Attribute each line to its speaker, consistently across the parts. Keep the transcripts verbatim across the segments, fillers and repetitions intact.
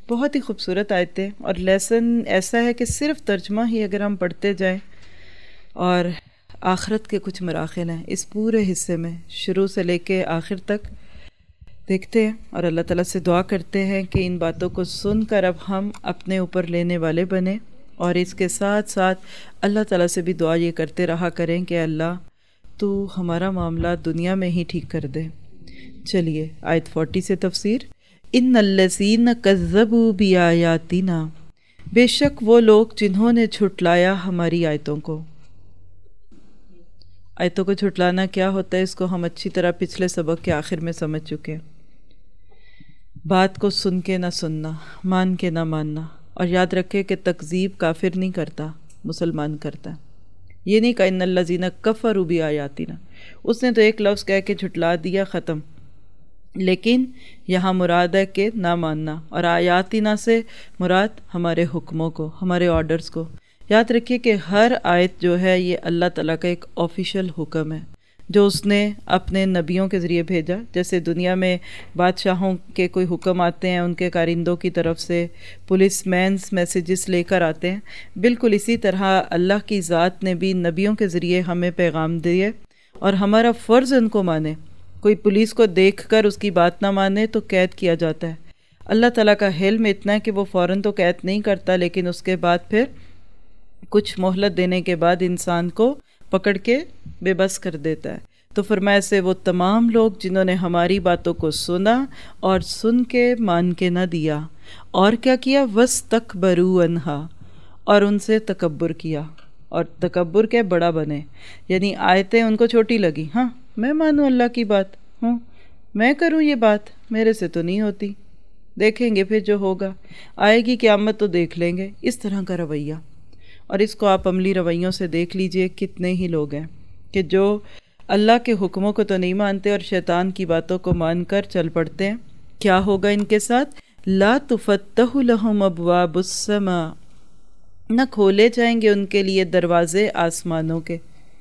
Speaker 1: بہت ہی خوبصورت آیتیں، اور لیسن ایسا ہے کہ صرف ترجمہ ہی اگر ہم پڑھتے جائیں، اور آخرت کے کچھ مراحل ہیں اس پورے حصے میں شروع سے لے کے آخر تک دیکھتے ہیں، اور اللہ تعالیٰ سے دعا کرتے ہیں کہ ان باتوں کو سن کر اب ہم اپنے اوپر لینے والے بنیں، اور اس کے ساتھ ساتھ اللہ تعالیٰ سے بھی دعا یہ کرتے رہا کریں کہ اللہ تو ہمارا معاملہ دنیا میں ہی ٹھیک کر دے۔ چلیے آیت فورٹی سے تفسیر۔ ان الذین کذبوا بآیاتنا، بے شک وہ لوگ جنہوں نے جھٹلایا ہماری آیتوں کو۔ آیتوں کو جھٹلانا کیا ہوتا ہے اس کو ہم اچھی طرح پچھلے سبق کے آخر میں سمجھ چکے ہیں۔ بات کو سن کے نہ سننا، مان کے نہ ماننا، اور یاد رکھے کہ تکذیب کافر نہیں کرتا، مسلمان کرتا ہے۔ یہ نہیں کہا ان الذین کفروا بآیاتنا، اس نے تو ایک لفظ کہہ کے جھٹلا دیا، ختم۔ لیکن یہاں مراد ہے کہ نہ ماننا، اور آیاتنا سے مراد ہمارے حکموں کو، ہمارے آرڈرز کو۔ یاد رکھیے کہ ہر آیت جو ہے یہ اللہ تعالیٰ کا ایک آفیشیل حکم ہے جو اس نے اپنے نبیوں کے ذریعے بھیجا۔ جیسے دنیا میں بادشاہوں کے کوئی حکم آتے ہیں ان کے کارندوں کی طرف سے، پولیس مینز میسیجز لے کر آتے ہیں، بالکل اسی طرح اللہ کی ذات نے بھی نبیوں کے ذریعے ہمیں پیغام دیے، اور ہمارا فرض ان کو مانے۔ کوئی پولیس کو دیکھ کر اس کی بات نہ مانے تو قید کیا جاتا ہے۔ اللہ تعالیٰ کا حلم اتنا ہے کہ وہ فوراً تو قید نہیں کرتا، لیکن اس کے بعد پھر کچھ مہلت دینے کے بعد انسان کو پکڑ کے بے بس کر دیتا ہے۔ تو فرمایا سے وہ تمام لوگ جنہوں نے ہماری باتوں کو سنا اور سن کے مان کے نہ دیا، اور کیا کیا، وَاسْتَكْبَرُوا عَنْهَا، اور ان سے تکبر کیا۔ اور تکبر کے بڑا بنے، یعنی آیتیں ان کو چھوٹی لگی، ہاں میں مانوں اللہ کی بات، ہوں میں کروں یہ بات، میرے سے تو نہیں ہوتی، دیکھیں گے پھر جو ہوگا، آئے گی قیامت تو دیکھ لیں گے، اس طرح کا رویہ۔ اور اس کو آپ عملی رویوں سے دیکھ لیجئے، کتنے ہی لوگ ہیں کہ جو اللہ کے حکموں کو تو نہیں مانتے اور شیطان کی باتوں کو مان کر چل پڑتے ہیں۔ کیا ہوگا ان کے ساتھ؟ لا تفتح لهم ابواب السماء، نہ کھولے جائیں گے ان کے لیے دروازے آسمانوں کے،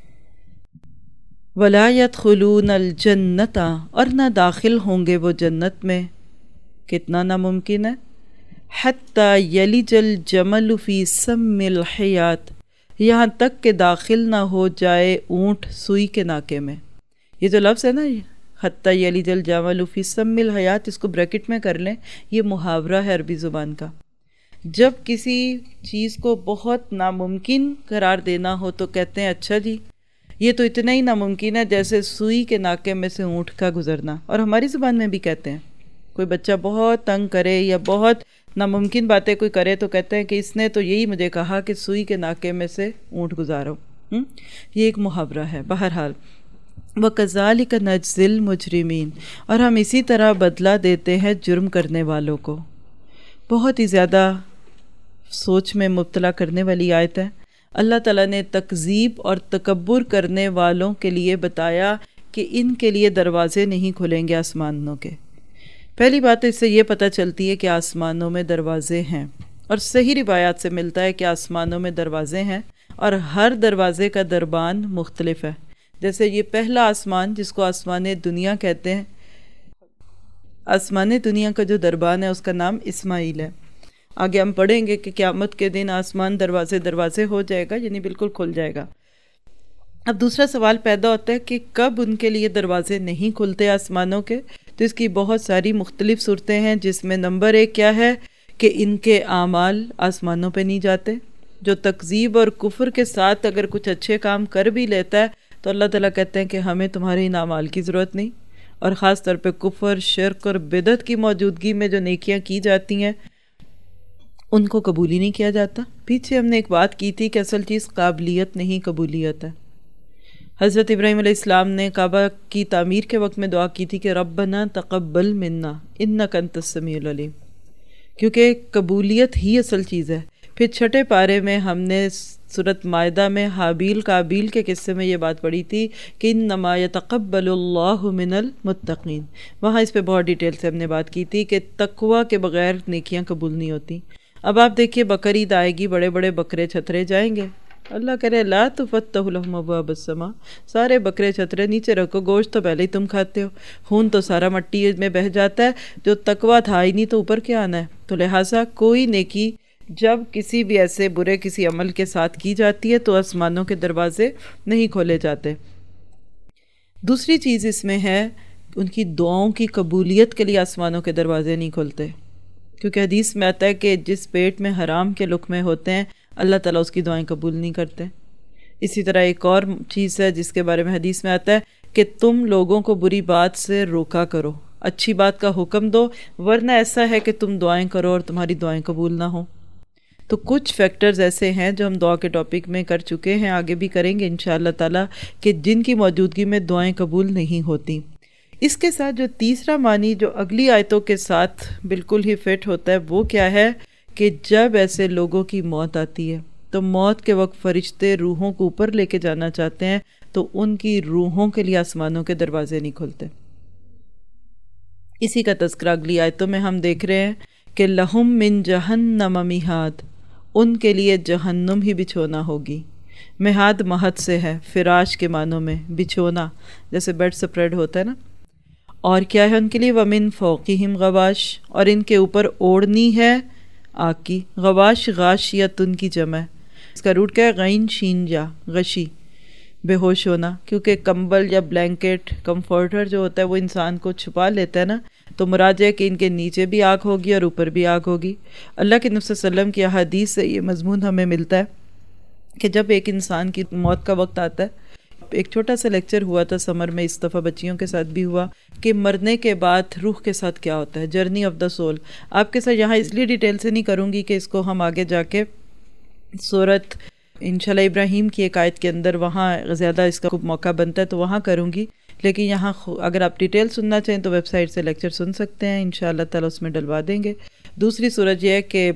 Speaker 1: ولا يدخلون الجنت، اور نہ داخل ہوں گے وہ جنت میں۔ کتنا ناممکن ہے؟ حتی یلج الجمل فی سم الحیات، یہاں تک کہ داخل نہ ہو جائے اونٹ سوئی کے ناکے میں۔ یہ جو لفظ ہے نا، حتی یلج الجمل فی سم الحیات، اس کو بریکٹ میں کر لیں، یہ محاورہ ہے عربی زبان کا۔ جب کسی چیز کو بہت ناممکن قرار دینا ہو تو کہتے ہیں اچھا جی یہ تو اتنا ہی ناممکن ہے جیسے سوئی کے ناکے میں سے اونٹ کا گزرنا۔ اور ہماری زبان میں بھی کہتے ہیں، کوئی بچہ بہت تنگ کرے یا بہت ناممکن باتیں کوئی کرے تو کہتے ہیں کہ اس نے تو یہی مجھے کہا کہ سوئی کے ناکے میں سے اونٹ گزارو۔ یہ ایک محاورہ ہے۔ بہرحال وَكَذَلِكَ نَجْزِي الْمُجْرِمِينَ، اور ہم اسی طرح بدلہ دیتے ہیں جرم کرنے والوں کو۔ بہت ہی زیادہ سوچ میں مبتلا کرنے والی آیت ہے۔ اللہ تعالیٰ نے تکذیب اور تکبر کرنے والوں کے لیے بتایا کہ ان کے لیے دروازے نہیں کھلیں گے آسمانوں کے۔ پہلی بات اس سے یہ پتہ چلتی ہے کہ آسمانوں میں دروازے ہیں، اور صحیح روایات سے ملتا ہے کہ آسمانوں میں دروازے ہیں، اور ہر دروازے کا دربان مختلف ہے۔ جیسے یہ پہلا آسمان جس کو آسمان دنیا کہتے ہیں، آسمان دنیا کا جو دربان ہے اس کا نام اسماعیل ہے۔ آگے ہم پڑھیں گے کہ قیامت کے دن آسمان دروازے دروازے ہو جائے گا، یعنی بالکل کھل جائے گا۔ اب دوسرا سوال پیدا ہوتا ہے کہ کب ان کے لیے دروازے نہیں کھلتے آسمانوں کے؟ تو اس کی بہت ساری مختلف صورتیں ہیں، جس میں نمبر ایک کیا ہے کہ ان کے اعمال آسمانوں پہ نہیں جاتے۔ جو تکذیب اور کفر کے ساتھ اگر کچھ اچھے کام کر بھی لیتا ہے تو اللہ تعالیٰ کہتے ہیں کہ ہمیں تمہارے ان اعمال کی ضرورت نہیں۔ اور خاص طور پہ کفر، شرک اور بدعت کی موجودگی میں جو نیکیاں کی جاتی ہیں ان کو قبول ہی نہیں کیا جاتا۔ پیچھے ہم نے ایک بات کی تھی کہ اصل چیز قابلیت نہیں، قبولیت ہے۔ حضرت ابراہیم علیہ السلام نے کعبہ کی تعمیر کے وقت میں دعا کی تھی کہ ربنا تقبل منا انک انت السمیع العلیم، کیونکہ قبولیت ہی اصل چیز ہے۔ پھر چھٹے پارے میں ہم نے سورۃ مائدہ میں حابیل قابیل کے قصے میں یہ بات پڑھی تھی کہ انما یتقبل اللہ من المتقین، وہاں اس پہ بہت ڈیٹیل سے ہم نے بات کی تھی کہ تقوی کے بغیر نیکیاں قبول نہیں ہوتی۔ اب آپ دیکھیے بقرعید آئے گی، بڑے بڑے بکرے چھترے جائیں گے، اللہ کرے لا تفتح لهم ابواب السماء، سارے بکرے چترے نیچے رکھو، گوشت تو پہلے ہی تم کھاتے ہو، خون تو سارا مٹی میں بہہ جاتا ہے، جو تقویٰ تھا ہی نہیں تو اوپر کیا آنا ہے۔ تو لہٰذا کوئی نیکی جب کسی بھی ایسے برے کسی عمل کے ساتھ کی جاتی ہے تو آسمانوں کے دروازے نہیں کھولے جاتے۔ دوسری چیز اس میں ہے ان کی دعاؤں کی قبولیت کے لیے آسمانوں کے دروازے نہیں کھلتے، کیونکہ حدیث میں آتا ہے کہ جس پیٹ میں حرام کے لقمے ہوتے ہیں اللہ تعالیٰ اس کی دعائیں قبول نہیں کرتے۔ اسی طرح ایک اور چیز ہے جس کے بارے میں حدیث میں آتا ہے کہ تم لوگوں کو بری بات سے روکا کرو، اچھی بات کا حکم دو، ورنہ ایسا ہے کہ تم دعائیں کرو اور تمہاری دعائیں قبول نہ ہوں۔ تو کچھ فیکٹرز ایسے ہیں جو ہم دعا کے ٹاپک میں کر چکے ہیں، آگے بھی کریں گے انشاءاللہ تعالیٰ، کہ جن کی موجودگی میں دعائیں قبول نہیں ہوتی۔ اس کے ساتھ جو تیسرا معنی جو اگلی آیتوں کے ساتھ بالکل ہی فٹ ہوتا ہے وہ کیا ہے کہ جب ایسے لوگوں کی موت آتی ہے تو موت کے وقت فرشتے روحوں کو اوپر لے کے جانا چاہتے ہیں تو ان کی روحوں کے لیے آسمانوں کے دروازے نہیں کھلتے۔ اسی کا تذکرہ اگلی آیتوں میں ہم دیکھ رہے ہیں کہ لہم من جہنم مہاد، ان کے لیے جہنم ہی بچھونا ہوگی۔ مہاد مہد سے ہے، فراش کے معنوں میں بچھونا، جیسے بیڈ سپریڈ ہوتا ہے نا۔ اور کیا ہے ان کے لیے ومن فوقہم غواش، اور ان کے اوپر اوڑھنی ہے آگ کی۔ غواش غاشیتن کی جمع ہے، اس کا روٹ کیا ہے؟ غین شین جا، غشی، بے ہوش ہونا، کیونکہ کمبل یا بلینکٹ کمفرٹر جو ہوتا ہے وہ انسان کو چھپا لیتا ہے نا، تو مراد ہے کہ ان کے نیچے بھی آگ ہوگی اور اوپر بھی آگ ہوگی۔ اللہ کے نبی صلی اللہ علیہ وسلم کی احادیث سے یہ مضمون ہمیں ملتا ہے کہ جب ایک انسان کی موت کا وقت آتا ہے، ایک چھوٹا سا لیکچر ہوا تھا سمر میں، اس دفعہ بچیوں کے ساتھ بھی ہوا کہ مرنے کے بعد روح کے ساتھ کیا ہوتا ہے، جرنی آف دا سول۔ آپ کے ساتھ یہاں اس لیے ڈیٹیل سے نہیں کروں گی کہ اس کو ہم آگے جا کے سورت انشاءاللہ ابراہیم کی ایک آیت کے اندر وہاں زیادہ اس کا موقع بنتا ہے تو وہاں کروں گی، لیکن یہاں اگر آپ ڈیٹیل سننا چاہیں تو ویب سائٹ سے لیکچر سن سکتے ہیں، انشاءاللہ تعالیٰ اس میں ڈلوا دیں گے۔ دوسری صورت یہ ہے کہ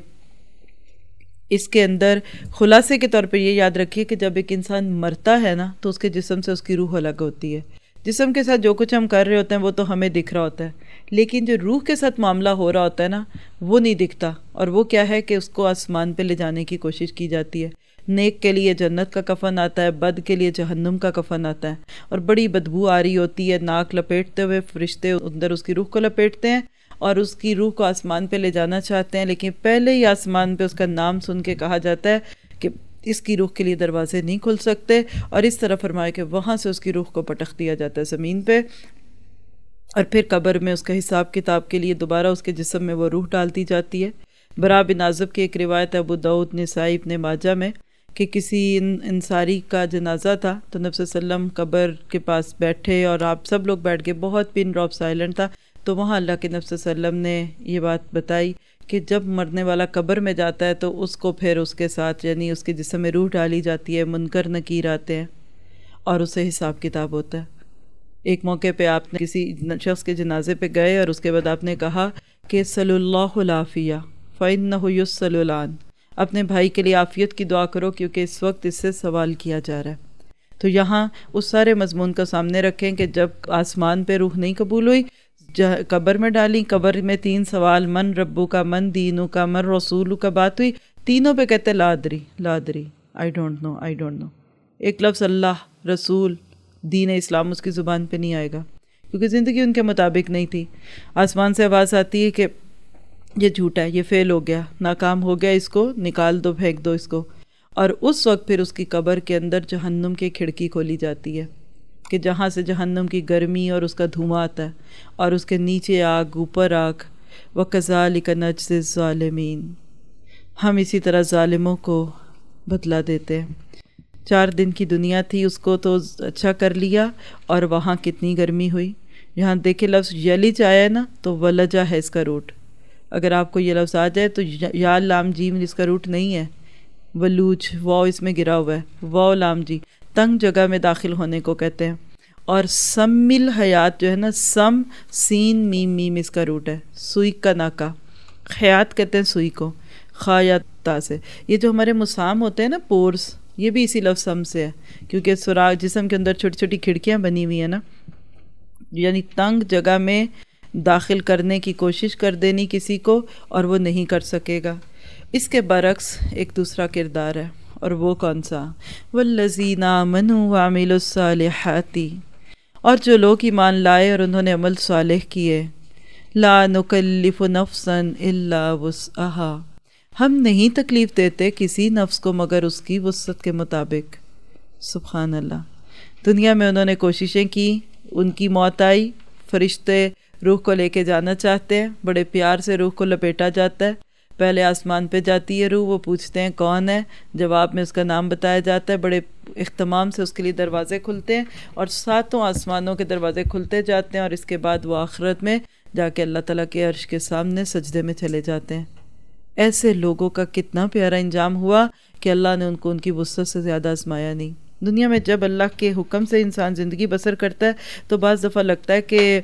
Speaker 1: اس کے اندر خلاصے کے طور پہ یہ یاد رکھیے کہ جب ایک انسان مرتا ہے نا تو اس کے جسم سے اس کی روح الگ ہوتی ہے۔ جسم کے ساتھ جو کچھ ہم کر رہے ہوتے ہیں وہ تو ہمیں دکھ رہا ہوتا ہے، لیکن جو روح کے ساتھ معاملہ ہو رہا ہوتا ہے نا وہ نہیں دکھتا، اور وہ کیا ہے کہ اس کو آسمان پہ لے جانے کی کوشش کی جاتی ہے۔ نیک کے لیے جنت کا کفن آتا ہے، بد کے لیے جہنم کا کفن آتا ہے، اور بڑی بدبو آ رہی ہوتی ہے، ناک لپیٹتے ہوئے فرشتے اندر اس کی روح کو لپیٹتے ہیں اور اس کی روح کو آسمان پہ لے جانا چاہتے ہیں، لیکن پہلے ہی آسمان پہ اس کا نام سن کے کہا جاتا ہے کہ اس کی روح کے لیے دروازے نہیں کھل سکتے، اور اس طرح فرمایا کہ وہاں سے اس کی روح کو پٹخ دیا جاتا ہے زمین پہ، اور پھر قبر میں اس کا حساب کتاب کے لیے دوبارہ اس کے جسم میں وہ روح ڈال دی جاتی ہے۔ برا بن عازب کی ایک روایت ہے ابو داؤد نسائی ابن ماجہ میں کہ کسی انصاری کا جنازہ تھا تو نبی صلی اللہ علیہ وسلم قبر کے پاس بیٹھے اور آپ سب لوگ بیٹھ گئے، بہت پن ڈراپ سائلنٹ تھا، تو وہاں اللہ کے نبی صلی اللہ علیہ وسلم نے یہ بات بتائی کہ جب مرنے والا قبر میں جاتا ہے تو اس کو پھر اس کے ساتھ یعنی اس کے جسم میں روح ڈالی جاتی ہے، منکر نکیر آتے ہیں اور اسے حساب کتاب ہوتا ہے۔ ایک موقع پہ آپ نے کسی شخص کے جنازے پہ گئے اور اس کے بعد آپ نے کہا کہ صلی اللہ العافیہ فإنہ یسأل الآن، اپنے بھائی کے لیے عافیت کی دعا کرو کیونکہ اس وقت اس سے سوال کیا جا رہا ہے۔ تو یہاں اس سارے مضمون کو سامنے رکھیں کہ جب آسمان پہ روح نہیں قبول ہوئی، قبر میں ڈالی، قبر میں تین سوال، من ربو کا، من دینو کا، من رسولو کا بات ہوئی، تینوں پہ کہتے لا ادری لا ادری، I don't know I don't know. ایک لفظ اللہ، رسول، دین اسلام اس کی زبان پہ نہیں آئے گا کیونکہ زندگی ان کے مطابق نہیں تھی۔ آسمان سے آواز آتی ہے کہ یہ جھوٹا ہے، یہ فیل ہو گیا، ناکام ہو گیا، اس کو نکال دو، پھینک دو اس کو، اور اس وقت پھر اس کی قبر کے اندر جہنم کی کھڑکی کھولی جاتی ہے کہ جہاں سے جہنم کی گرمی اور اس کا دھواں آتا ہے، اور اس کے نیچے آگ، اوپر آگ۔ وَكَذَلِكَ نَجْزِي الظَّالِمِينَ، ہم اسی طرح ظالموں کو بدلہ دیتے ہیں۔ چار دن کی دنیا تھی، اس کو تو اچھا کر لیا، اور وہاں کتنی گرمی ہوئی۔ یہاں دیکھیں لفظ یلج آیا ہے نا تو ولجا ہے اس کا روٹ، اگر آپ کو یہ لفظ آ جائے تو یا لام جیم اس کا روٹ نہیں ہے، ولوج، واو اس میں گرا ہوا ہے، واو لام جی، تنگ جگہ میں داخل ہونے کو کہتے ہیں۔ اور سمل حیات جو ہے نا، سم سین میم میم اس کا روٹ ہے، سوئی کا ناکا، حیات کہتے ہیں سوئی کو، خا یا تا سے۔ یہ جو ہمارے مسام ہوتے ہیں نا، پورس، یہ بھی اسی لفظ سم سے ہے کیونکہ سراغ جسم کے اندر چھوٹی چھوٹی کھڑکیاں بنی ہوئی ہیں نا، یعنی تنگ جگہ میں داخل کرنے کی کوشش کر دینی کسی کو اور وہ نہیں کر سکے گا۔ اس کے برعکس ایک دوسرا کردار ہے، اور وہ کون سا؟ والذین آمنوا وعملوا الصالحات، اور جو لوگ ایمان لائے اور انہوں نے عمل صالح کیے، لا نکلف نفسا الا وسعها، ہم نہیں تکلیف دیتے کسی نفس کو مگر اس کی وسعت کے مطابق۔ سبحان اللہ۔ دنیا میں انہوں نے کوششیں کی، ان کی موت آئی، فرشتے روح کو لے کے جانا چاہتے ہیں، بڑے پیار سے روح کو لپیٹا جاتا ہے، پہلے آسمان پہ جاتی ہے روح، وہ پوچھتے ہیں کون ہے، جواب میں اس کا نام بتایا جاتا ہے، بڑے اہتمام سے اس کے لیے دروازے کھلتے ہیں اور ساتوں آسمانوں کے دروازے کھلتے جاتے ہیں، اور اس کے بعد وہ آخرت میں جا کے اللہ تعالیٰ کے عرش کے سامنے سجدے میں چلے جاتے ہیں۔ ایسے لوگوں کا کتنا پیارا انجام ہوا کہ اللہ نے ان کو ان کی وسعت سے زیادہ آزمایا نہیں۔ دنیا میں جب اللہ کے حکم سے انسان زندگی بسر کرتا ہے تو بعض دفعہ لگتا ہے کہ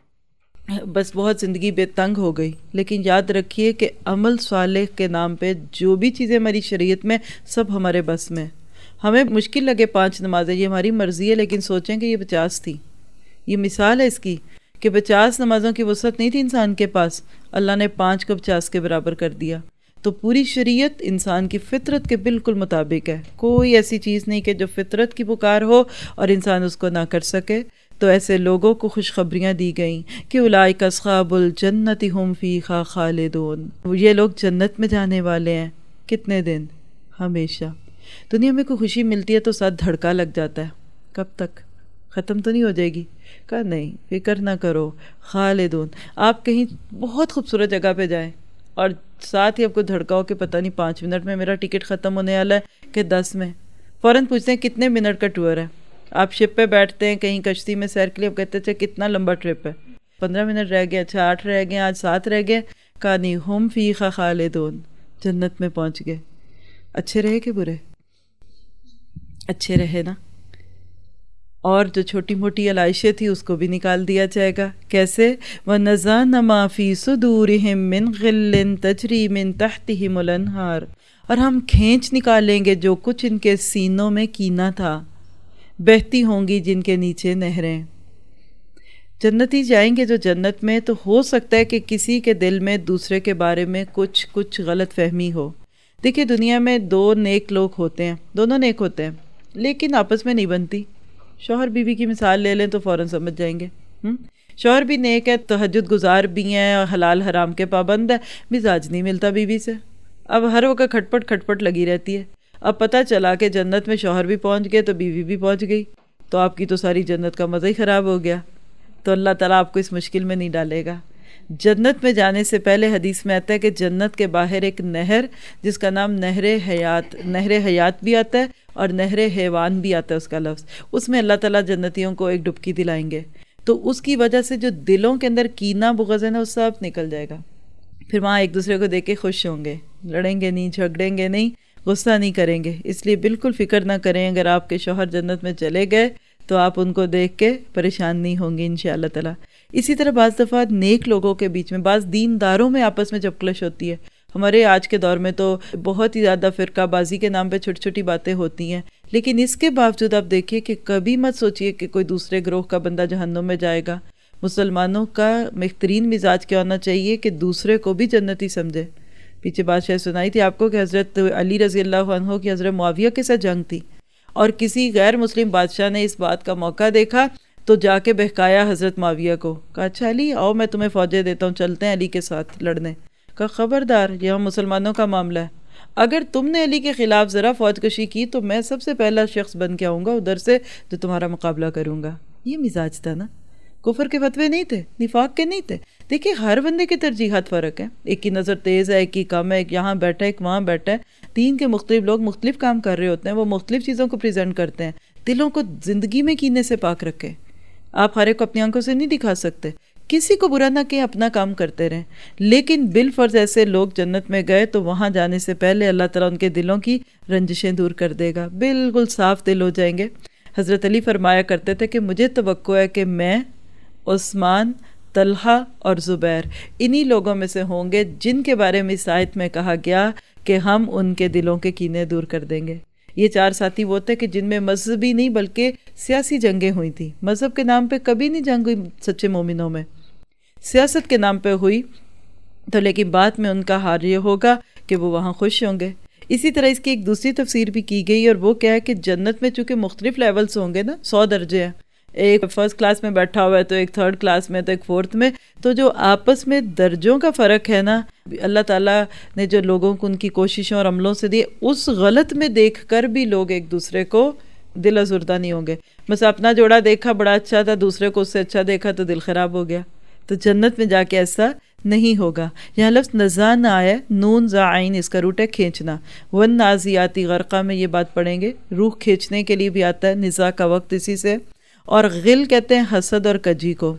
Speaker 1: بس بہت زندگی بے تنگ ہو گئی، لیکن یاد رکھیے کہ عمل صالح کے نام پہ جو بھی چیزیں ہماری شریعت میں سب ہمارے بس میں۔ ہمیں مشکل لگے پانچ نمازیں، یہ ہماری مرضی ہے، لیکن سوچیں کہ یہ پچاس تھی۔ یہ مثال ہے اس کی کہ پچاس نمازوں کی وسعت نہیں تھی انسان کے پاس، اللہ نے پانچ کو پچاس کے برابر کر دیا۔ تو پوری شریعت انسان کی فطرت کے بالکل مطابق ہے، کوئی ایسی چیز نہیں کہ جو فطرت کی پکار ہو اور انسان اس کو نہ کر سکے۔ تو ایسے لوگوں کو خوشخبریاں دی گئیں کہ اولئک اصحاب الجنت هم فیہا خالدون، یہ لوگ جنت میں جانے والے ہیں۔ کتنے دن؟ ہمیشہ۔ دنیا میں کوئی خوشی ملتی ہے تو ساتھ دھڑکا لگ جاتا ہے، کب تک؟ ختم تو نہیں ہو جائے گی؟ کہا نہیں، فکر نہ کرو، خالدون۔ آپ کہیں بہت خوبصورت جگہ پہ جائیں اور ساتھ ہی آپ کو دھڑکا ہو کہ پتہ نہیں پانچ منٹ میں میرا ٹکٹ ختم ہونے والا ہے کہ دس میں، فوراً پوچھتے ہیں کتنے منٹ کا ٹور ہے۔ آپ شپ پہ بیٹھتے ہیں کہیں کشتی میں سیر کے لیے، آپ کہتے ہیں اچھا کتنا لمبا ٹرپ ہے؟ پندرہ منٹ رہ گئے، اچھا آٹھ رہ گئے، آج سات رہ گئے۔ کہا نہیں، ہم فیہا خالدون، جنت میں پہنچ گئے۔ اچھے رہے کہ برے؟ اچھے رہے نا۔ اور جو چھوٹی موٹی علائشیں تھی اس کو بھی نکال دیا جائے گا۔ کیسے؟ وَنَزَعْنَا مَا فِي صُدُورِهِم مِّن غِلٍّ تَجْرِي مِن تَحْتِهِمُ الْأَنْهَارُ، اور ہم کھینچ نکالیں گے جو کچھ ان کے سینوں میں کینہ تھا، بہتی ہوں گی جن کے نیچے نہریں۔ جنتی جائیں گے جو جنت میں، تو ہو سکتا ہے کہ کسی کے دل میں دوسرے کے بارے میں کچھ کچھ غلط فہمی ہو۔ دیکھیے دنیا میں دو نیک لوگ ہوتے ہیں، دونوں نیک ہوتے ہیں لیکن آپس میں نہیں بنتی۔ شوہر بیوی کی مثال لے لیں تو فوراً سمجھ جائیں گے۔ شوہر بھی نیک ہے، تہجد گزار بھی ہیں، حلال حرام کے پابند ہے، مزاج نہیں ملتا بیوی سے، اب ہر وقت کھٹ پٹ کھٹ پٹ لگی رہتی ہے۔ اب پتہ چلا کہ جنت میں شوہر بھی پہنچ گئے تو بیوی بھی پہنچ گئی، تو آپ کی تو ساری جنت کا مزہ ہی خراب ہو گیا۔ تو اللہ تعالیٰ آپ کو اس مشکل میں نہیں ڈالے گا۔ جنت میں جانے سے پہلے حدیث میں آتا ہے کہ جنت کے باہر ایک نہر جس کا نام نہر حیات، نہر حیات بھی آتا ہے اور نہر حیوان بھی آتا ہے اس کا لفظ، اس میں اللہ تعالیٰ جنتیوں کو ایک ڈبکی دلائیں گے، تو اس کی وجہ سے جو دلوں کے اندر کینہ بغض ہے نا وہ سب نکل جائے گا۔ پھر وہاں ایک دوسرے کو دیکھ کے خوش ہوں گے، لڑیں گے نہیں، جھگڑیں گے نہیں، غصہ نہیں کریں گے۔ اس لیے بالکل فکر نہ کریں، اگر آپ کے شوہر جنت میں چلے گئے تو آپ ان کو دیکھ کے پریشان نہیں ہوں گے انشاءاللہ تعالیٰ۔ اسی طرح بعض دفعہ نیک لوگوں کے بیچ میں، بعض دینداروں میں آپس میں جب کلش ہوتی ہے، ہمارے آج کے دور میں تو بہت ہی زیادہ فرقہ بازی کے نام پہ چھوٹی چھوٹی باتیں ہوتی ہیں، لیکن اس کے باوجود آپ دیکھیے کہ کبھی مت سوچئے کہ کوئی دوسرے گروہ کا بندہ جہنم میں جائے گا۔ مسلمانوں کا بہترین مزاج کیا ہونا چاہیے کہ دوسرے کو بھی جنتی سمجھے۔ پیچھے بادشاہ سنائی تھی آپ کو کہ حضرت علی رضی اللہ عنہ کی حضرت معاویہ کے ساتھ جنگ تھی، اور کسی غیر مسلم بادشاہ نے اس بات کا موقع دیکھا تو جا کے بہکایا حضرت معاویہ کو، کہا اچھا علی آؤ میں تمہیں فوجیں دیتا ہوں، چلتے ہیں علی کے ساتھ لڑنے۔ کہا خبردار، یہ ہم مسلمانوں کا معاملہ ہے، اگر تم نے علی کے خلاف ذرا فوج کشی کی تو میں سب سے پہلا شخص بن کے آؤں گا ادھر سے جو تمہارا مقابلہ کروں گا۔ یہ مزاج تھا نا، کفر کے فتوے نہیں تھے، نفاق کے نہیں تھے۔ دیکھیں ہر بندے کی ترجیحات فرق ہے، ایک کی نظر تیز ہے، ایک کی کم ہے، ایک یہاں بیٹھا ہے، ایک وہاں بیٹھا ہے، دین کے مختلف لوگ مختلف کام کر رہے ہوتے ہیں، وہ مختلف چیزوں کو پریزنٹ کرتے ہیں۔ دلوں کو زندگی میں کینے سے پاک رکھیں، آپ ہر ایک کو اپنی آنکھوں سے نہیں دکھا سکتے، کسی کو برا نہ کہ اپنا کام کرتے رہیں، لیکن بالفرض ایسے لوگ جنت میں گئے تو وہاں جانے سے پہلے اللہ تعالیٰ ان کے دلوں کی رنجشیں دور کر دے گا، بالکل صاف دل ہو جائیں گے۔ حضرت علی فرمایا کرتے تھے کہ مجھے توقع ہے کہ میں، عثمان، طلحہ اور زبیر انہی لوگوں میں سے ہوں گے جن کے بارے میں اس آیت میں کہا گیا کہ ہم ان کے دلوں کے کینے دور کر دیں گے۔ یہ چار ساتھی وہ تھے کہ جن میں مذہبی نہیں بلکہ سیاسی جنگیں ہوئی تھیں، مذہب کے نام پہ کبھی نہیں جنگ ہوئی سچے مومنوں میں، سیاست کے نام پہ ہوئی، تو لیکن بعد میں ان کا حال یہ ہوگا کہ وہ وہاں خوش ہوں گے۔ اسی طرح اس کی ایک دوسری تفسیر بھی کی گئی، اور وہ کیا ہے کہ جنت میں چونکہ مختلف لیولز ہوں گے نا، سو درجے ہیں، ایک فرسٹ کلاس میں بیٹھا ہوا ہے تو ایک تھرڈ کلاس میں تو ایک فورتھ میں، تو جو آپس میں درجوں کا فرق ہے نا، اللہ تعالیٰ نے جو لوگوں کو ان کی کوششوں اور عملوں سے دی، اس غلط میں دیکھ کر بھی لوگ ایک دوسرے کو دل ازردہ نہیں ہوں گے۔ بس اپنا جوڑا دیکھا بڑا اچھا تھا، دوسرے کو اس سے اچھا دیکھا تو دل خراب ہو گیا۔ تو جنت میں جا کے ایسا نہیں ہوگا۔ یہاں لفظ نزا نہ آیا، نون زا عین اس کا روٹ ہے کھینچنا۔ والنازیاتی غرقہ میں یہ بات پڑھیں گے، روح کھینچنے کے لیے بھی آتا ہے، نزا کا وقت اسی سے۔ اور غل کہتے ہیں حسد اور کجی کو۔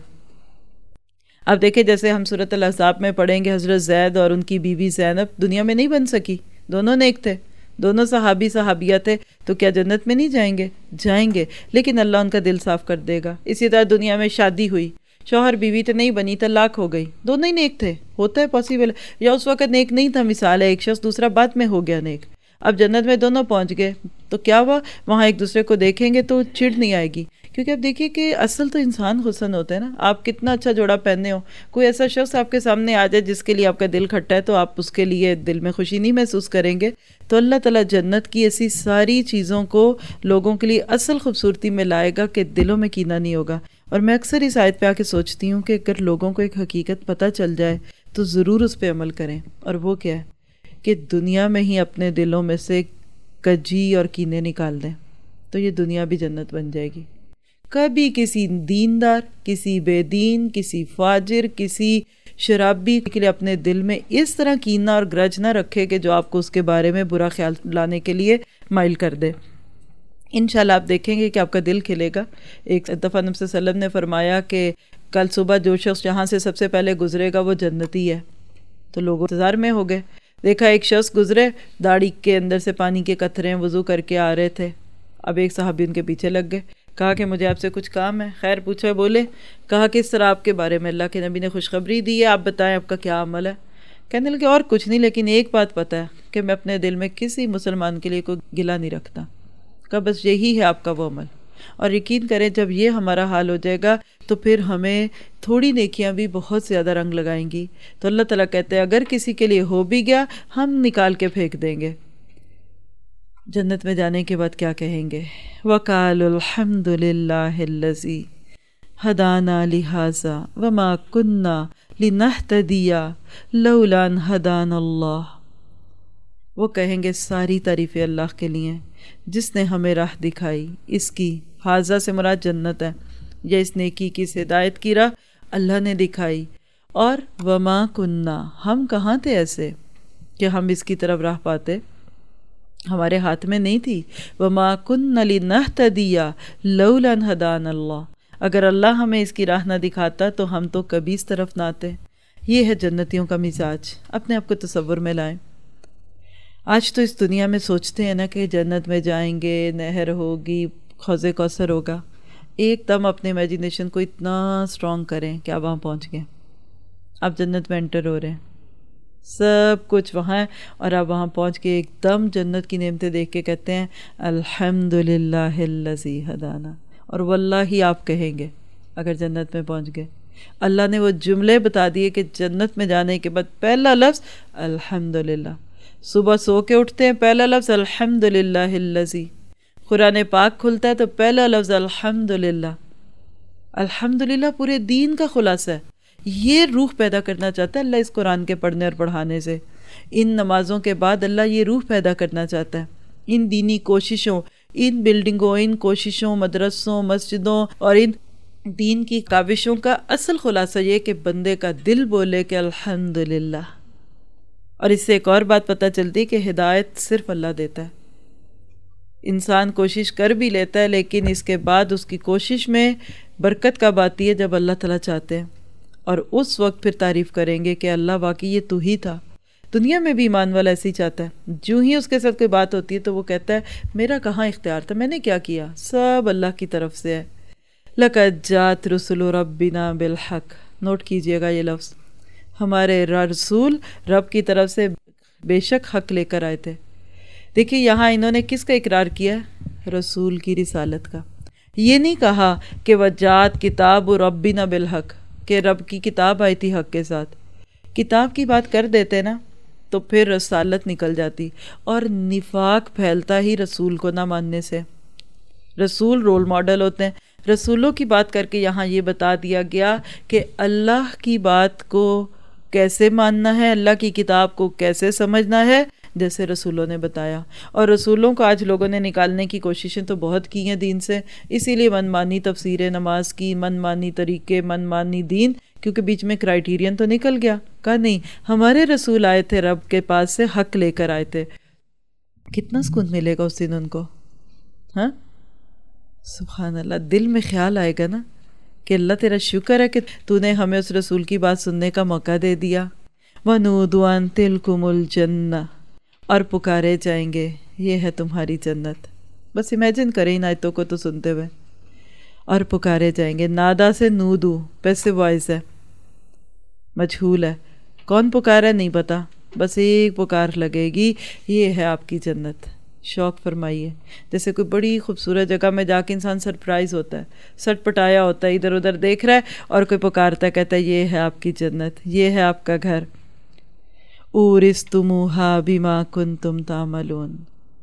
Speaker 1: اب دیکھیں جیسے ہم سورۃ الاحزاب میں پڑھیں گے، حضرت زید اور ان کی بیوی زینب دنیا میں نہیں بن سکی، دونوں نیک تھے، دونوں صحابی صحابیہ تھے، تو کیا جنت میں نہیں جائیں گے؟ جائیں گے، لیکن اللہ ان کا دل صاف کر دے گا۔ اسی طرح دنیا میں شادی ہوئی، شوہر بیوی تو نہیں بنی، طلاق ہو گئی، دونوں ہی نیک تھے، ہوتا ہے پاسبل، یا اس وقت نیک نہیں تھا، مثال ہے ایک شخص، دوسرا بعد میں ہو گیا نیک، اب جنت میں دونوں پہنچ گئے، تو کیا ہوا؟ وہاں ایک دوسرے کو دیکھیں گے تو چڑ نہیں آئے گی، کیونکہ اب دیکھیے کہ اصل تو انسان حسن ہوتا ہے نا، آپ کتنا اچھا جوڑا پہنے ہو، کوئی ایسا شخص آپ کے سامنے آ جائے جس کے لیے آپ کا دل کھٹا ہے تو آپ اس کے لیے دل میں خوشی نہیں محسوس کریں گے۔ تو اللہ تعالیٰ جنت کی ایسی ساری چیزوں کو لوگوں کے لیے اصل خوبصورتی میں لائے گا کہ دلوں میں کینہ نہیں ہوگا۔ اور میں اکثر اس آیت پہ آ کے سوچتی ہوں کہ اگر لوگوں کو ایک حقیقت پتہ چل جائے تو ضرور اس پہ عمل کریں، اور وہ کیا ہے کہ دنیا میں ہی اپنے دلوں میں سے کجی اور کینے نکال دیں، تو یہ دنیا بھی جنت بن جائے گی۔ کبھی کسی دیندار، کسی بے دین، کسی فاجر، کسی شرابی کے لیے اپنے دل میں اس طرح کینہ اور گرج نہ رکھے کہ جو آپ کو اس کے بارے میں برا خیال لانے کے لیے مائل کر دے۔ انشاءاللہ آپ دیکھیں گے کہ آپ کا دل کھلے گا۔ ایک دفعہ نبی صلی اللہ علیہ وسلم نے فرمایا کہ کل صبح جو شخص جہاں سے سب سے پہلے گزرے گا وہ جنتی ہے، تو لوگ انتظار میں ہو گئے۔ دیکھا ایک شخص گزرے، داڑھی کے اندر سے پانی کے قطرے وضو کر کے آ رہے تھے، اب ایک صحابی ان کے پیچھے لگ گئے، کہا کہ مجھے آپ سے کچھ کام ہے، خیر پوچھا، بولے، کہا کہ اس طرح آپ کے بارے میں اللہ کے نبی نے خوشخبری دی ہے، آپ بتائیں آپ کا کیا عمل ہے؟ کہنے لگے اور کچھ نہیں، لیکن ایک بات پتہ ہے کہ میں اپنے دل میں کسی مسلمان کے لیے کوئی گلہ نہیں رکھتا، کہا بس یہی ہے آپ کا وہ عمل۔ اور یقین کریں جب یہ ہمارا حال ہو جائے گا تو پھر ہمیں تھوڑی نیکیاں بھی بہت زیادہ رنگ لگائیں گی۔ تو اللہ تعالیٰ کہتے ہیں اگر کسی کے لیے ہو بھی گیا ہم نکال کے پھینک دیں گے۔ جنت میں جانے کے بعد کیا کہیں گے؟ وَقَالُوا الْحَمْدُ لِلَّهِ الَّذِي هَدَانَا لِهَذَا وَمَا كُنَّا لِنَهْتَدِيَ لَوْلَا أَنْ هَدَانَا اللَّهُ، وہ کہیں گے ساری تعریفیں اللہ کے لیے جس نے ہمیں راہ دکھائی، اس کی حاضہ سے مراد جنت ہے، یا اس نیکی کی اس ہدایت کی راہ اللہ نے دکھائی، اور وَمَا كُنَّا، ہم کہاں تھے ایسے کہ ہم اس کی طرف راہ پاتے، ہمارے ہاتھ میں نہیں تھی۔ وَمَا كُنَّا لِنَهْتَدِيَ لَوْلَا أَنْ هَدَانَا اللَّهُ، اگر اللہ ہمیں اس کی راہ نہ دکھاتا تو ہم تو کبھی اس طرف نہ آتے۔ یہ ہے جنتیوں کا مزاج، اپنے آپ کو تصور میں لائیں۔ آج تو اس دنیا میں سوچتے ہیں نا کہ جنت میں جائیں گے، نہر ہوگی، حوض کوثر ہوگا، ایک دم اپنے امیجینیشن کو اتنا اسٹرانگ کریں کہ آپ وہاں پہنچ گئے، آپ جنت میں انٹر ہو رہے ہیں، سب کچھ وہاں ہے، اور آپ وہاں پہنچ کے ایک دم جنت کی نعمتیں دیکھ کے کہتے ہیں الحمدللہ الذی ہدانا، اور واللہ ہی آپ کہیں گے اگر جنت میں پہنچ گئے۔ اللہ نے وہ جملے بتا دیے کہ جنت میں جانے کے بعد پہلا لفظ الحمدللہ، صبح سو کے اٹھتے ہیں پہلا لفظ الحمدللہ الذی، قرآن پاک کھلتا ہے تو پہلا لفظ الحمدللہ۔ الحمدللہ پورے دین کا خلاصہ ہے، یہ روح پیدا کرنا چاہتا ہے اللہ اس قرآن کے پڑھنے اور پڑھانے سے۔ ان نمازوں کے بعد اللہ یہ روح پیدا کرنا چاہتا ہے، ان دینی کوششوں، ان بلڈنگوں، ان کوششوں، مدرسوں، مسجدوں اور ان دین کی کاوشوں کا اصل خلاصہ یہ کہ بندے کا دل بولے کہ الحمدللہ۔ اور اس سے ایک اور بات پتہ چلتی کہ ہدایت صرف اللہ دیتا ہے، انسان کوشش کر بھی لیتا ہے لیکن اس کے بعد اس کی کوشش میں برکت کب آتی ہے؟ جب اللہ تعالیٰ چاہتے ہیں، اور اس وقت پھر تعریف کریں گے کہ اللہ واقعی یہ تو ہی تھا۔ دنیا میں بھی ایمان والا ایسے ہی چاہتا ہے، جو ہی اس کے ساتھ کوئی بات ہوتی ہے تو وہ کہتا ہے میرا کہاں اختیار تھا، میں نے کیا کیا، سب اللہ کی طرف سے ہے۔ لَقَدْ جَاءَتْ رُسُلُ رَبِّنَا بِالْحَقِّ، نوٹ کیجئے گا یہ لفظ، ہمارے رسول رب کی طرف سے بے شک حق لے کر آئے تھے۔ دیکھیے یہاں انہوں نے کس کا اقرار کیا ہے؟ رسول کی رسالت کا۔ یہ نہیں کہا کہ وَجَاءَتْ کِتَابُ رَبِّنَا بِالْحَقِّ، کہ رب کی کتاب آئی تھی حق کے ساتھ۔ کتاب کی بات کر دیتے نا تو پھر رسالت نکل جاتی، اور نفاق پھیلتا ہی رسول کو نہ ماننے سے۔ رسول رول ماڈل ہوتے ہیں، رسولوں کی بات کر کے یہاں یہ بتا دیا گیا کہ اللہ کی بات کو کیسے ماننا ہے، اللہ کی کتاب کو کیسے سمجھنا ہے، جیسے رسولوں نے بتایا۔ اور رسولوں کو آج لوگوں نے نکالنے کی کوششیں تو بہت کی ہیں دین سے، اسی لیے من مانی تفسیر نماز کی، من مانی طریقے، من مانی دین، کیونکہ بیچ میں کرائیٹیرین تو نکل گیا۔ کہا نہیں، ہمارے رسول آئے تھے رب کے پاس سے، حق لے کر آئے تھے۔ کتنا سکون ملے گا اس دن ان کو، ہاں سبحان اللہ۔ دل میں خیال آئے گا نا کہ اللہ تیرا شکر ہے کہ تو نے ہمیں اس رسول کی بات سننے کا موقع دے دیا۔ وَنُودُوا أَن تِلْكُمُ الْجَنَّةُ، اور پکارے جائیں گے یہ ہے تمہاری جنت۔ بس امیجن کریں ان آیتوں کو تو سنتے ہوئے، اور پکارے جائیں گے۔ نادا سے نودو پیسو وائز ہے، مجہول ہے، کون پکارا نہیں پتا، بس ایک پکار لگے گی، یہ ہے آپ کی جنت۔ شوق فرمائیے، جیسے کوئی بڑی خوبصورت جگہ میں جا کے انسان سرپرائز ہوتا ہے، سٹ پٹایا ہوتا ہے، ادھر ادھر دیکھ رہا ہے اور کوئی پکارتا ہے، کہتا ہے یہ ہے آپ کی جنت، یہ ہے آپ کا گھر۔ اورثتموہا بما کنتم تعملون،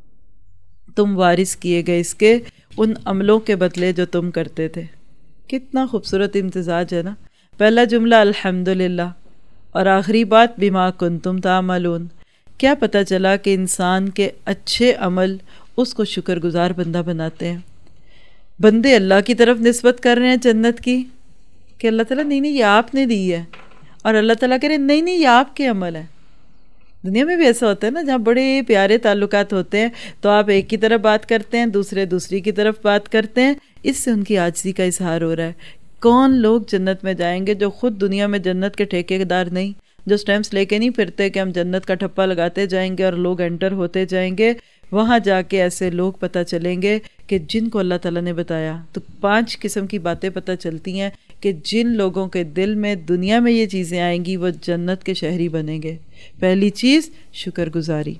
Speaker 1: تم وارث کیے گئے اس کے ان عملوں کے بدلے جو تم کرتے تھے۔ کتنا خوبصورت امتزاج ہے نا، پہلا جملہ الحمدللہ اور آخری بات بما کنتم تعملون۔ کیا پتہ چلا کہ انسان کے اچھے عمل اس کو شکر گزار بندہ بناتے ہیں۔ بندے اللہ کی طرف نسبت کر رہے ہیں جنت کی کہ اللہ تعالیٰ نہیں نہیں یہ آپ نے دی ہے، اور اللہ تعالیٰ کہہ رہے ہیں نہیں نہیں یہ آپ کے عمل ہے۔ دنیا میں بھی ایسا ہوتا ہے نا، جہاں بڑے پیارے تعلقات ہوتے ہیں تو آپ ایک کی طرف بات کرتے ہیں، دوسرے دوسری کی طرف بات کرتے ہیں، اس سے ان کی عاجزی کا اظہار ہو رہا ہے۔ کون لوگ جنت میں جائیں گے جو خود دنیا میں جنت کے ٹھیکے دار نہیں، جو سٹیمپس لے کے نہیں پھرتے کہ ہم جنت کا ٹھپا لگاتے جائیں گے اور لوگ انٹر ہوتے جائیں گے۔ وہاں جا کے ایسے لوگ پتہ چلیں گے کہ جن کو اللہ تعالیٰ نے بتایا۔ تو پانچ قسم کی باتیں پتہ چلتی ہیں کہ جن لوگوں کے دل میں دنیا میں یہ چیزیں آئیں گی وہ جنت کے شہری بنیں گے۔ پہلی چیز شکر گزاری،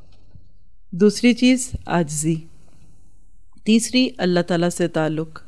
Speaker 1: دوسری چیز عاجزی، تیسری اللہ تعالیٰ سے تعلق،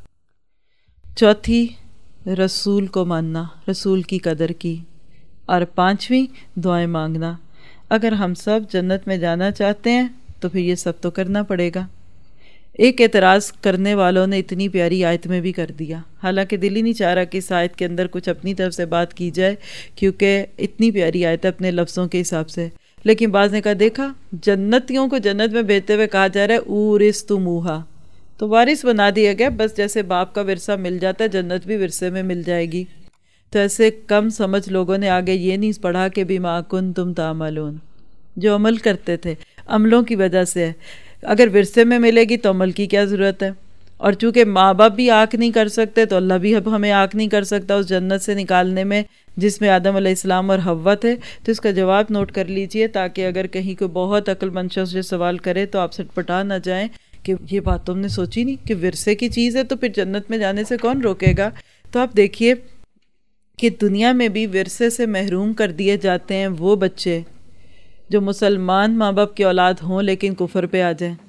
Speaker 1: چوتھی رسول کو ماننا، رسول کی قدر کی، اور پانچویں دعائیں مانگنا۔ اگر ہم سب جنت میں جانا چاہتے ہیں تو پھر یہ سب تو کرنا پڑے گا۔ ایک اعتراض کرنے والوں نے اتنی پیاری آیت میں بھی کر دیا، حالانکہ دل ہی نہیں چاہ رہا کہ اس آیت کے اندر کچھ اپنی طرف سے بات کی جائے، کیونکہ اتنی پیاری آیت ہے اپنے لفظوں کے حساب سے۔ لیکن بعض نے کہا دیکھا جنتیوں کو جنت میں بھیجتے ہوئے کہا جا رہا ہے اورثتموہا، تو وارث بنا دیا گیا، بس جیسے باپ کا ورثہ مل جاتا ہے جنت بھی ورثے میں مل جائے گی۔ تو ایسے کم سمجھ لوگوں نے آگے یہ نہیں پڑھا کہ بما کنتم تعملون، جو عمل کرتے تھے عملوں کی وجہ سے ہے۔ اگر ورثے میں ملے گی تو عمل کی کیا ضرورت ہے؟ اور چونکہ ماں باپ بھی آنکھ نہیں کر سکتے تو اللہ بھی اب ہمیں آنکھ نہیں کر سکتا اس جنت سے نکالنے میں جس میں آدم علیہ السلام اور حوا تھے۔ تو اس کا جواب نوٹ کر لیجئے تاکہ اگر کہیں کوئی بہت عقل مند شخص سے سوال کرے تو آپ سٹ پٹا نہ جائیں کہ یہ بات تم نے سوچی نہیں کہ ورثے کی چیز ہے تو پھر جنت میں جانے سے کون روکے گا۔ تو آپ دیکھیے کہ دنیا میں بھی ورثے سے محروم کر دیے جاتے ہیں وہ بچے جو مسلمان ماں باپ کی اولاد ہوں لیکن کفر پہ آ جائیں۔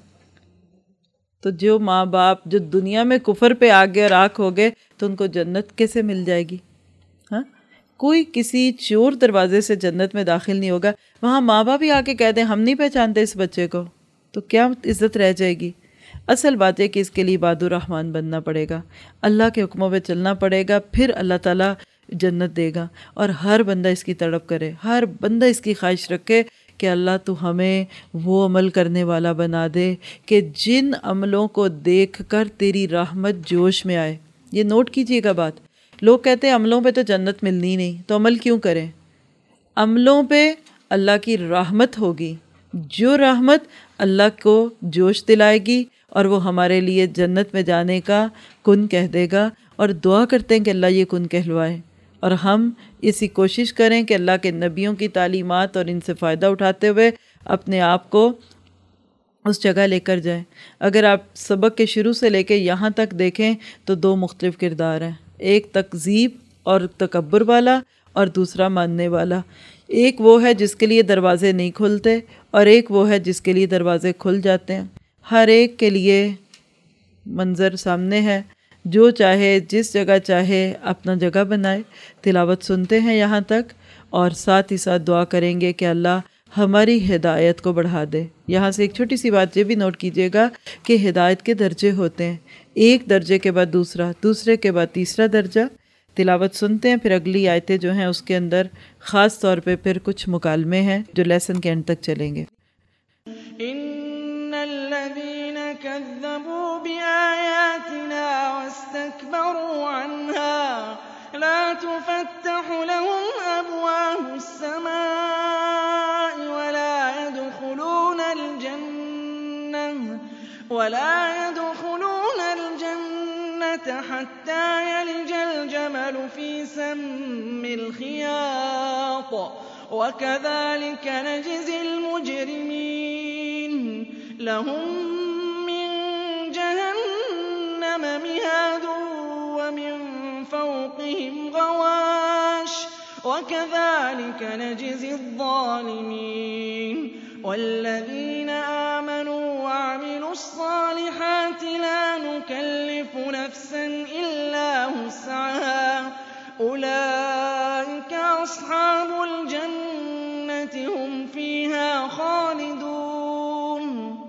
Speaker 1: تو جو ماں باپ جو دنیا میں کفر پہ آ گئے اور آنکھ ہو گئے تو ان کو جنت کیسے مل جائے گی؟ ہاں کوئی کسی چور دروازے سے جنت میں داخل نہیں ہوگا۔ وہاں ماں باپ ہی آ کے کہہ دیں ہم نہیں پہچانتے اس بچے کو، تو کیا عزت رہ جائے گی؟ اصل بات ہے کہ اس کے لیے عباد الرحمن بننا پڑے گا، اللہ کے حکموں پہ چلنا پڑے گا، پھر اللہ تعالیٰ جنت دے گا۔ اور ہر بندہ اس کی تڑپ کرے، ہر بندہ اس کی خواہش رکھے کہ اللہ تو ہمیں وہ عمل کرنے والا بنا دے کہ جن عملوں کو دیکھ کر تیری رحمت جوش میں آئے۔ یہ نوٹ کیجئے گا بات، لوگ کہتے ہیں عملوں پہ تو جنت ملنی نہیں تو عمل کیوں کریں؟ عملوں پہ اللہ کی رحمت ہوگی، جو رحمت اللہ کو جوش دلائے گی اور وہ ہمارے لیے جنت میں جانے کا کن کہہ دے گا۔ اور دعا کرتے ہیں کہ اللہ یہ کن کہلوائے، اور ہم اسی کوشش کریں کہ اللہ کے نبیوں کی تعلیمات اور ان سے فائدہ اٹھاتے ہوئے اپنے آپ کو اس جگہ لے کر جائیں۔ اگر آپ سبق کے شروع سے لے کے یہاں تک دیکھیں تو دو مختلف کردار ہیں، ایک تکذیب اور تکبر والا اور دوسرا ماننے والا۔ ایک وہ ہے جس کے لیے دروازے نہیں کھلتے اور ایک وہ ہے جس کے لیے دروازے کھل جاتے ہیں۔ ہر ایک کے لیے منظر سامنے ہے، جو چاہے جس جگہ چاہے اپنا جگہ بنائے۔ تلاوت سنتے ہیں یہاں تک اور ساتھ ہی ساتھ دعا کریں گے کہ اللہ हमारी हिदायत को बढ़ा दे। यहाँ से एक छोटी सी बात ये भी नोट कीजिएगा कि हिदायत के दर्जे होते हैं, एक दर्जे के बाद दूसरा, दूसरे के बाद तीसरा दर्जा। तिलावत सुनते हैं, फिर अगली आयतें जो हैं उसके अंदर ख़ास तौर पे फिर कुछ मुकालमे हैं जो लेसन के एंड तक चलेंगे।
Speaker 2: इन्नल्लज़ीना कज़्ज़बू बिआयातिना वस्तकबरू अन्हा ला तुफ़त्तहु लहुम अब्वाबुस समाई वला यदखुलूनल जन्नह वला यदखुलूनल जन्नत हत्ता यलिजल जमल फी सम्मिल खियात वकज़ालिक नजज़िल मुजरिमीन लहुम मिन जहन्नम मिहादुन वमिन फौक़िहिम गवाश वकज़ालिक नजज़िल ज़ालिमीन वल्लज़ीन आमनू वअमिलुस सालिहाति ला नुकल्लिफु नफ्सन इल्ला वुस्'हा उलाइका अस्हाबुल जन्नति हुम फीहा खालिदून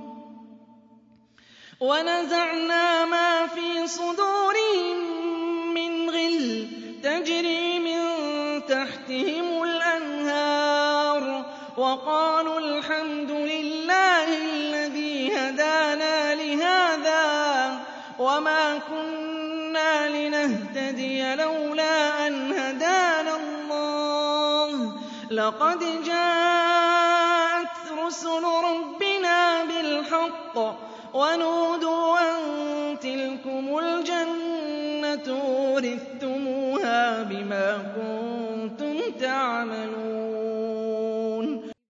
Speaker 2: वनज़अना मा फी सुदूरिहिम मिन ग़िल तजरी मिन तहतिहिमुल अन्हार वक़ालू अल्हम्दुलिल्लाहि अल्लज़ी हदाना लिहाज़ा वमा कुन्ना लिनहतदिय लौला अन हदाना अल्लाह लक़द जाअत रुसुलु रब्बिना बिलहक़्क़ वनूदू अन तिलकुमुल जन्नतु उरिथ्तुमूहा बिमा कुन्तुम तअमलून।